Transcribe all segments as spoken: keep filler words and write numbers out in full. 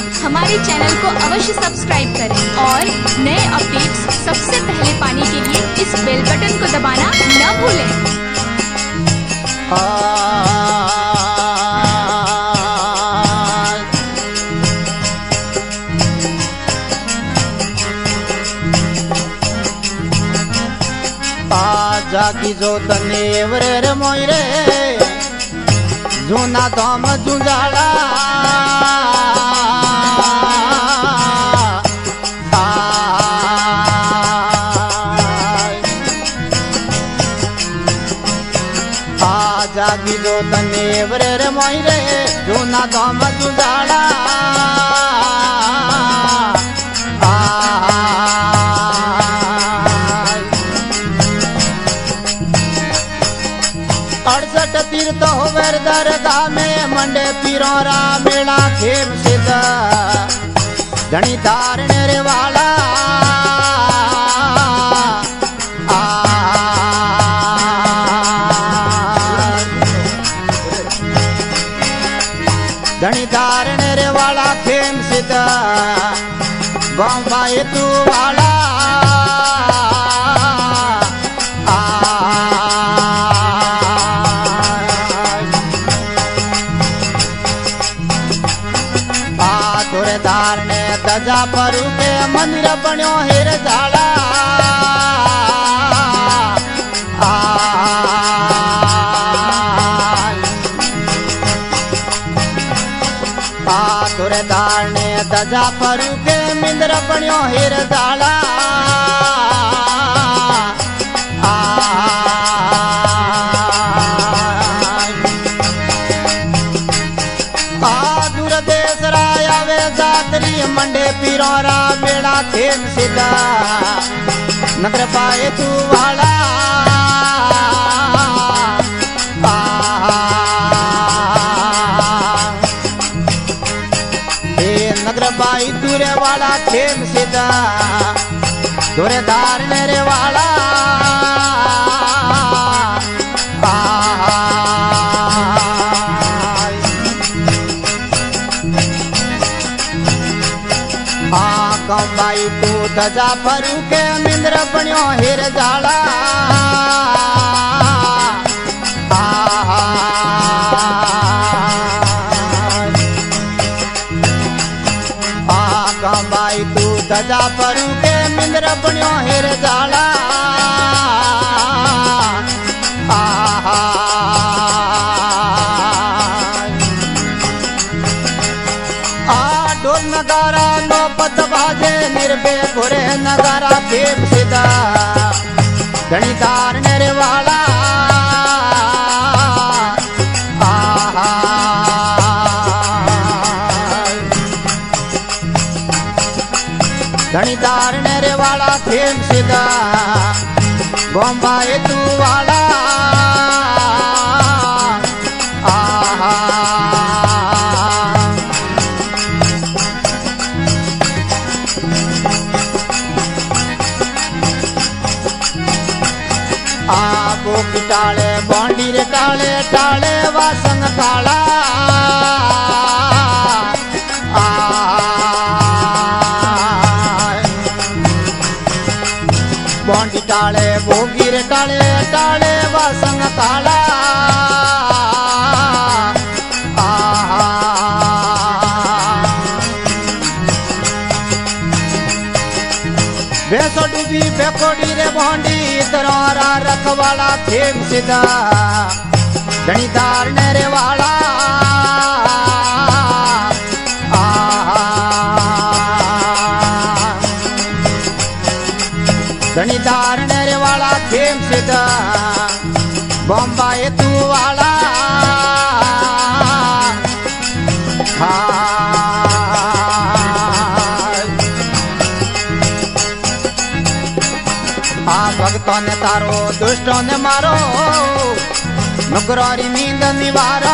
हमारे चैनल को अवश्य सब्सक्राइब करें और नए अपडेट्स सबसे पहले पाने के लिए इस बेल बटन को दबाना न भूलें। जागी जो तने वरे मोयरे जूना धाम जुंजाड़ा आ जागी जो तने वरे मोयरे जूना धाम जुंजाड़ा अड़सठ तीर्थ होवर दरगाह में मंडे पीरोरा मेला खेम सिद्ध धनी धारने रे वाला धनी धारने रे वाला खेम सिद्ध बम्बाई तू वाला धारने दजा परू के मंदिर बन्यो हेर झाड़ा आ तुरे धारने दजा परू के मंदिर बन्यो हेर झाड़ा मंडे पीरोरा मेला खेम सिद्धा नगर पाए तू वाला नगर पाई दूरे वाला खेम सिद्धा दूरे धारने रे वाला कंबाई तू दजा परू के मिंद्र बन्यो हेर झाड़ा आ कंबाई तू दजा परू के मिंद्र बन्यो हेर झाड़ा नगारा नौपत बाजे निर्भे घोरे नगारा खेम सिद्धा धनी धारने रे वाला धनी धारने रे वाला खेम सिद्धा बम्बाई तू वाला आपो किटाले बांडी रे टाले टाले वासंग काला बांडी टाले भोगी रे टाले टाले वासंग काला बेसो डूबी बेकोडी रे बांडी तरारा रखवाला खेम सिद्धा धनी धारने रे वाला धनी धारने रे वाला खेम सिद्धा बम्बाई तू वाला भक्तों ने तारो दुष्टों ने मारो नुकरारी नींद निवारा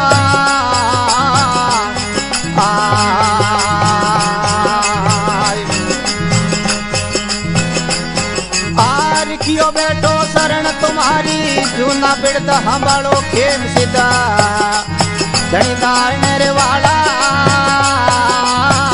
आर कियो बैठो शरण तुम्हारी जूना बिड़द हमारो खेम सिद्धा धनी धारने रे वाला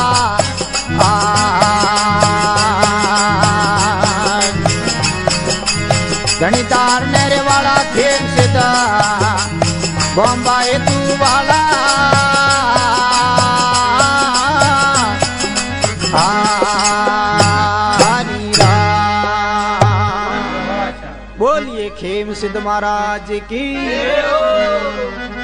धनी तारने रे वाला खेम सिद्ध बम्बाई तू वाला हरि राम। बोलिए खेम सिद्ध महाराज की।